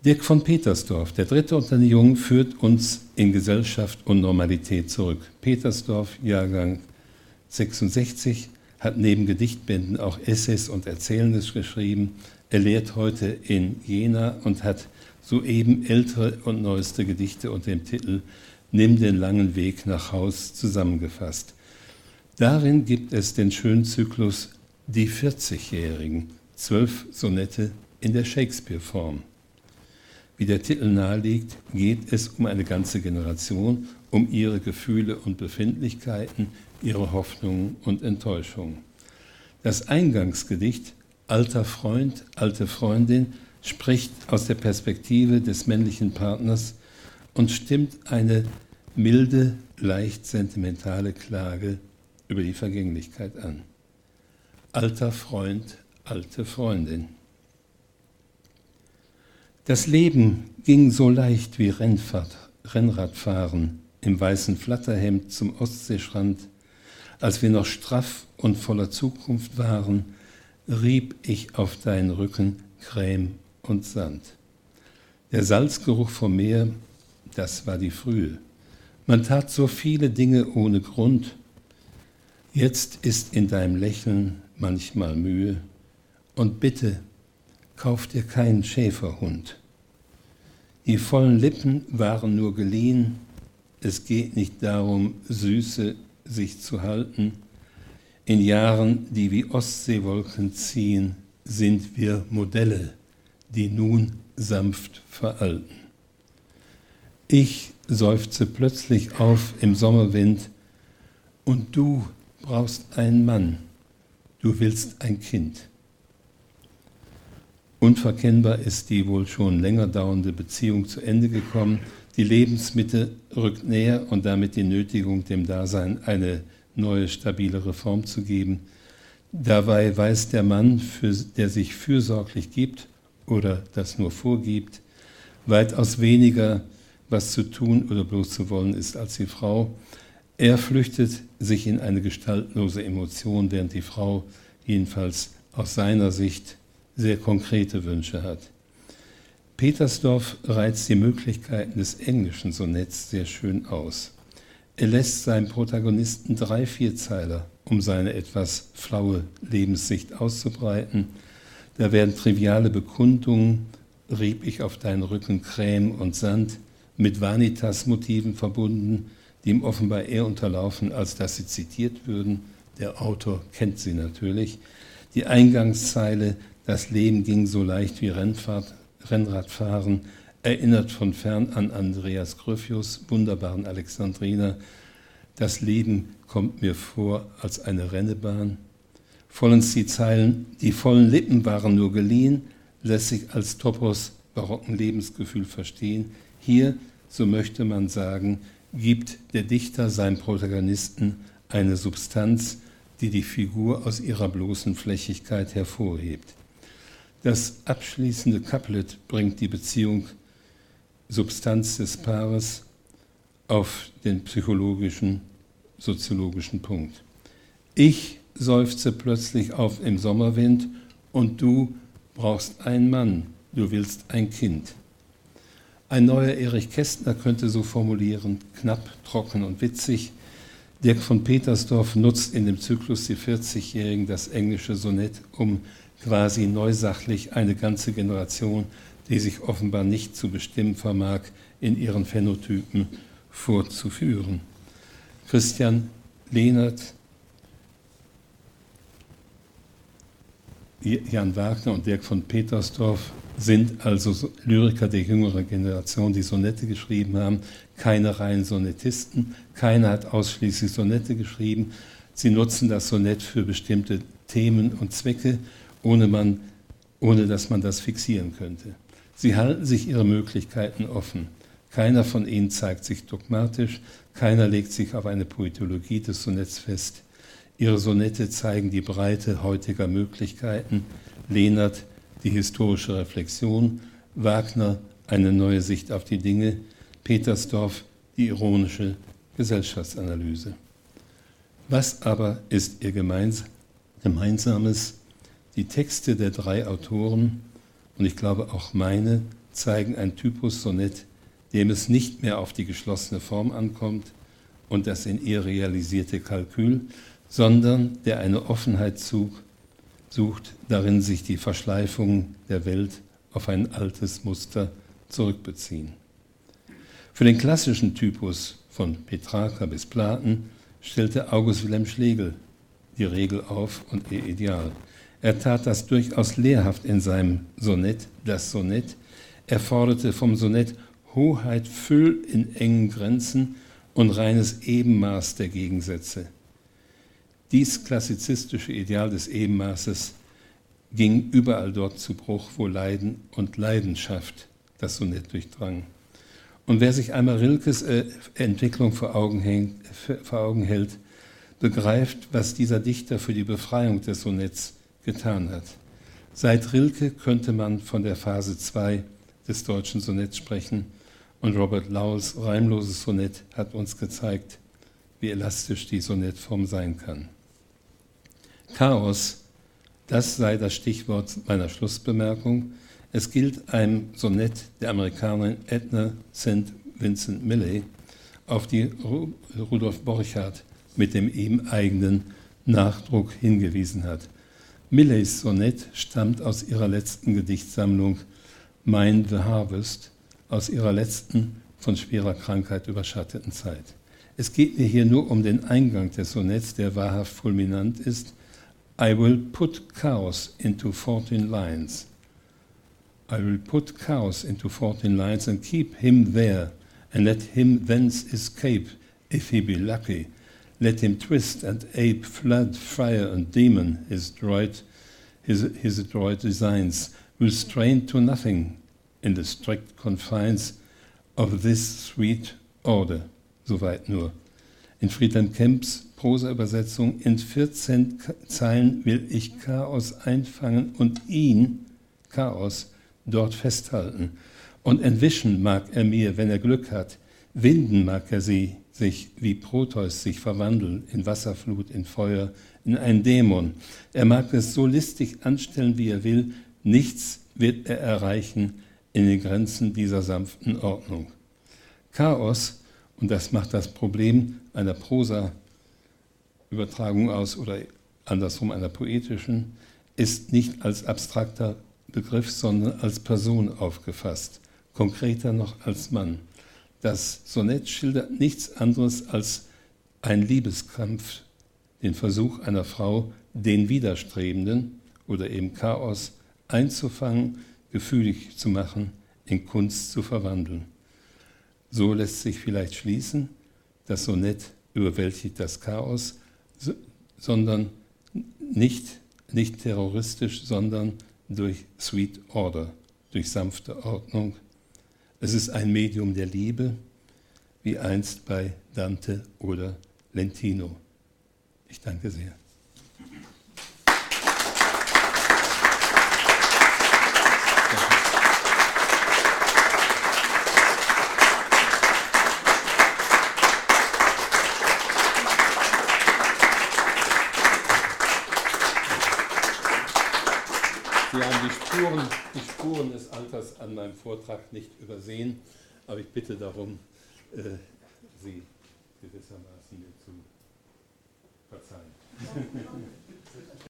Dirk von Petersdorf, der dritte unter den Jungen, führt uns in Gesellschaft und Normalität zurück. Petersdorf, Jahrgang 66, hat neben Gedichtbänden auch Essays und Erzählendes geschrieben. Er lehrt heute in Jena und hat soeben ältere und neueste Gedichte unter dem Titel »Nimm den langen Weg nach Haus« zusammengefasst. Darin gibt es den schönen Zyklus »Die 40-Jährigen«, 12 Sonette in der Shakespeare-Form. Wie der Titel naheliegt, geht es um eine ganze Generation, um ihre Gefühle und Befindlichkeiten, ihre Hoffnungen und Enttäuschungen. Das Eingangsgedicht »Alter Freund, alte Freundin« spricht aus der Perspektive des männlichen Partners und stimmt eine milde, leicht sentimentale Klage über die Vergänglichkeit an. Alter Freund, alte Freundin. Das Leben ging so leicht wie Rennradfahren im weißen Flatterhemd zum Ostseestrand. Als wir noch straff und voller Zukunft waren, rieb ich auf deinen Rücken Creme und Sand. Der Salzgeruch vom Meer, das war die Frühe. Man tat so viele Dinge ohne Grund. Jetzt ist in deinem Lächeln manchmal Mühe. Und bitte, kauf dir keinen Schäferhund. Die vollen Lippen waren nur geliehen. Es geht nicht darum, Süße sich zu halten. In Jahren, die wie Ostseewolken ziehen, sind wir Modelle, die nun sanft veralten. Ich seufze plötzlich auf im Sommerwind und du brauchst einen Mann, du willst ein Kind. Unverkennbar ist die wohl schon länger dauernde Beziehung zu Ende gekommen. Die Lebensmitte rückt näher und damit die Nötigung, dem Dasein eine neue, stabilere Form zu geben. Dabei weiß der Mann, der sich fürsorglich gibt oder das nur vorgibt, weitaus weniger, was zu tun oder bloß zu wollen ist, als die Frau. Er flüchtet sich in eine gestaltlose Emotion, während die Frau jedenfalls aus seiner Sicht sehr konkrete Wünsche hat. Petersdorf reizt die Möglichkeiten des englischen Sonetts sehr schön aus. Er lässt seinem Protagonisten 3 Vierzeiler, um seine etwas flaue Lebenssicht auszubreiten. Da werden triviale Bekundungen, rieb ich auf deinen Rücken Creme und Sand, mit Vanitas-Motiven verbunden, die ihm offenbar eher unterlaufen, als dass sie zitiert würden. Der Autor kennt sie natürlich. Die Eingangszeile »Das Leben ging so leicht wie Rennradfahren« erinnert von fern an Andreas Gryphius, wunderbaren Alexandriner. Das Leben kommt mir vor als eine Rennebahn. Vollends die Zeilen, die vollen Lippen waren nur geliehen, lässt sich als Topos barocken Lebensgefühl verstehen. Hier, so möchte man sagen, gibt der Dichter seinem Protagonisten eine Substanz, die die Figur aus ihrer bloßen Flächigkeit hervorhebt. Das abschließende Couplet bringt die Beziehung Substanz des Paares auf den psychologischen, soziologischen Punkt. Ich seufze plötzlich auf im Sommerwind und du brauchst einen Mann, du willst ein Kind. Ein neuer Erich Kästner könnte so formulieren, knapp, trocken und witzig. Dirk von Petersdorf nutzt in dem Zyklus Die 40-Jährigen das englische Sonett, um quasi neusachlich eine ganze Generation, die sich offenbar nicht zu bestimmen vermag, in ihren Phänotypen vorzuführen. Christian Lehnert, Jan Wagner und Dirk von Petersdorf sind also Lyriker der jüngeren Generation, die Sonette geschrieben haben. Keine reinen Sonettisten, keiner hat ausschließlich Sonette geschrieben. Sie nutzen das Sonett für bestimmte Themen und Zwecke, ohne dass man das fixieren könnte. Sie halten sich ihre Möglichkeiten offen. Keiner von ihnen zeigt sich dogmatisch, keiner legt sich auf eine Poetologie des Sonetts fest. Ihre Sonette zeigen die Breite heutiger Möglichkeiten, Lehnert die historische Reflexion, Wagner eine neue Sicht auf die Dinge, Petersdorf die ironische Gesellschaftsanalyse. Was aber ist ihr Gemeinsames? Die Texte der 3 Autoren, und ich glaube auch meine, zeigen ein Typus Sonett, dem es nicht mehr auf die geschlossene Form ankommt und das in ihr realisierte Kalkül, sondern der eine Offenheit sucht, darin sich die Verschleifungen der Welt auf ein altes Muster zurückbeziehen. Für den klassischen Typus von Petrarca bis Platen stellte August Wilhelm Schlegel die Regel auf und ihr Ideal. Er tat das durchaus lehrhaft in seinem Sonett, das Sonett. Er forderte vom Sonett Hoheit, Füll in engen Grenzen und reines Ebenmaß der Gegensätze. Dies klassizistische Ideal des Ebenmaßes ging überall dort zu Bruch, wo Leiden und Leidenschaft das Sonett durchdrang. Und wer sich einmal Rilkes Entwicklung vor Augen hält, begreift, was dieser Dichter für die Befreiung des Sonetts getan hat. Seit Rilke könnte man von der Phase 2 des deutschen Sonetts sprechen und Robert Lowells reimloses Sonett hat uns gezeigt, wie elastisch die Sonettform sein kann. Chaos, das sei das Stichwort meiner Schlussbemerkung. Es gilt einem Sonett der Amerikanerin Edna St. Vincent Millay, auf die Rudolf Borchardt mit dem ihm eigenen Nachdruck hingewiesen hat. Millays Sonett stammt aus ihrer letzten Gedichtsammlung Mine the Harvest, aus ihrer letzten von schwerer Krankheit überschatteten Zeit. Es geht mir hier nur um den Eingang des Sonetts, der wahrhaft fulminant ist. I will put chaos into 14 lines. I will put chaos into 14 lines and keep him there and let him thence escape if he be lucky. Let him twist and ape, flood, fire and demon his adroit designs will strain to nothing in the strict confines of this sweet order. Soweit nur. In Friedhelm Kemps Prosa-Übersetzung: In 14 Zeilen will ich Chaos einfangen und ihn, Chaos, dort festhalten. Und entwischen mag er mir, wenn er Glück hat. Winden mag er sich, wie Proteus sich verwandeln, in Wasserflut, in Feuer, in einen Dämon. Er mag es so listig anstellen, wie er will. Nichts wird er erreichen in den Grenzen dieser sanften Ordnung. Chaos, und das macht das Problem einer Prosa-Übertragung aus oder andersrum einer poetischen, ist nicht als abstrakter Begriff, sondern als Person aufgefasst, konkreter noch als Mann. Das Sonett schildert nichts anderes als einen Liebeskampf, den Versuch einer Frau, den Widerstrebenden oder eben Chaos einzufangen, gefühlig zu machen, in Kunst zu verwandeln. So lässt sich vielleicht schließen, das Sonett überwältigt das Chaos, sondern nicht terroristisch, sondern durch Sweet Order, durch sanfte Ordnung. Es ist ein Medium der Liebe, wie einst bei Dante oder Lentino. Ich danke sehr. Sie haben die Spuren des Alters an meinem Vortrag nicht übersehen, aber ich bitte darum, Sie gewissermaßen mir zu verzeihen.